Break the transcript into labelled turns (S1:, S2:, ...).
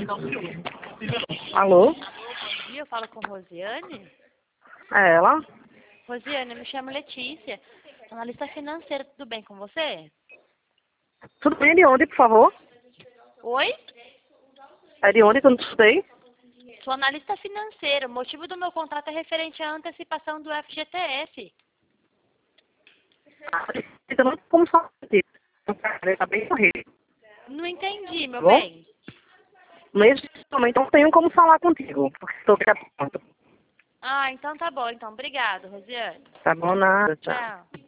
S1: Alô?
S2: Bom dia, eu falo com Rosiane.
S1: É ela?
S2: Rosiane, eu me chamo Letícia, analista financeira, tudo bem com você?
S1: Tudo bem? De onde, por favor?
S2: Oi?
S1: É de onde que eu não sei?
S2: Sou analista financeira, o motivo do meu contrato é referente à antecipação do FGTS.
S1: Eu não sei como falar disso. Está bem corrido.
S2: Não entendi, meu
S1: Bom?
S2: bem.
S1: Nesse momento não tenho como falar contigo, porque estou aqui.
S2: Ah, então tá bom, então. Obrigado, Rosiane.
S1: Tá bom, nada, tchau.
S2: Tchau.